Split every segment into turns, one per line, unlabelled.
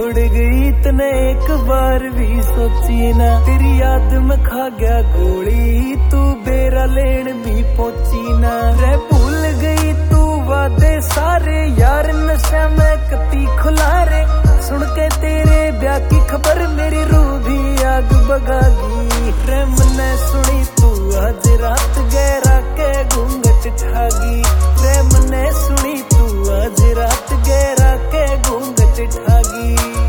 छोड़ गई तने एक बार भी सोची ना, तेरी याद में खा गया गोली, तू बेरा लेन भी पहुंची ना। रे भूल गई तू वादे सारे, यार नशा में कती खुलारे, सुन के तेरे ब्याह की खबर मेरी रूह भी आग बगागी। रे मने सुनी तू आज रात गहरा के घूंघट ठागी, रे मने सुनी तू आज रात गहरा के घूंघट ठागी।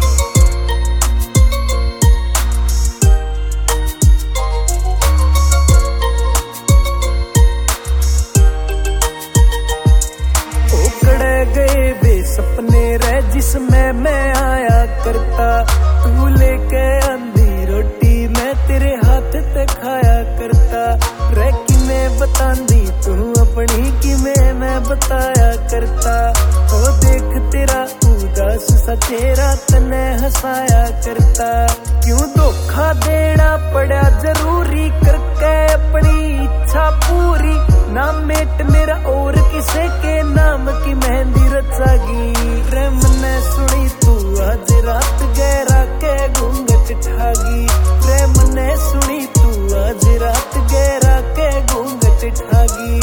ओकड़े गए वे सपने रे जिसमें मैं आया करता, तू लेके अंधी रोटी मैं तेरे हाथ पे खाया करता। रे किमें बतांदी तू अपनी किमें मैं बताया करता, ओ देख तेरा उदास सा चेहरा तने हंसाया करता। क्यों धोखा देना पड़ा जरूरी करके अपनी इच्छा पूरी, ना मेट मेरा और किसे के नाम की मेहंदी रचागी। रे मने सुनी तू आज रात गहरा के घूंघट ठागी, रे मने सुनी तू आज रात गहरा के घूंघट ठागी।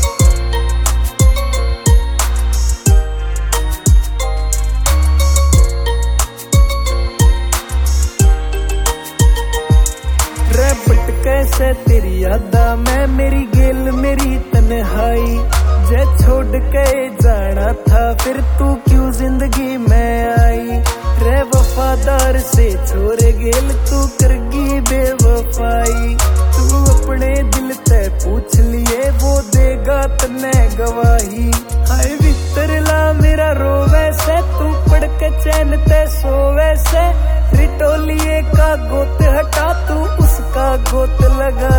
रे बट कैसे तेरी यादा में मेरी गेल मेरी तन्हाई, जे छोड़ के जाना था फिर तू क्यों जिंदगी में आई। रे वफादार से छोड़ गेल तू करगी बेवफाई, तू अपने दिल ते पूछ लिए वो देगा तने गवाही। हाय वितरला मेरा रोवे से तू पढ़ के चैन ते सोवे से, रिटोलिए का गोत हटा तू उसका गोत लगा